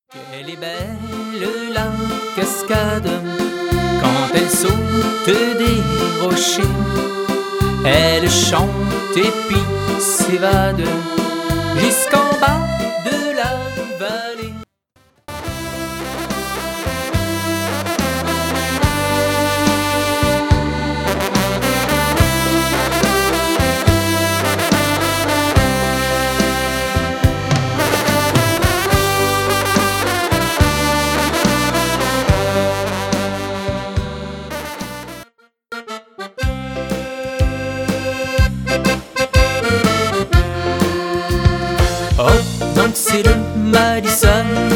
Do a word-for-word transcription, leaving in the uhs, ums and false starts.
Elle est belle la cascade quand elle saute des rochers. Elle chante et puis s'évade jusqu'en bas de la vallée. Oh, donc c'est le Madison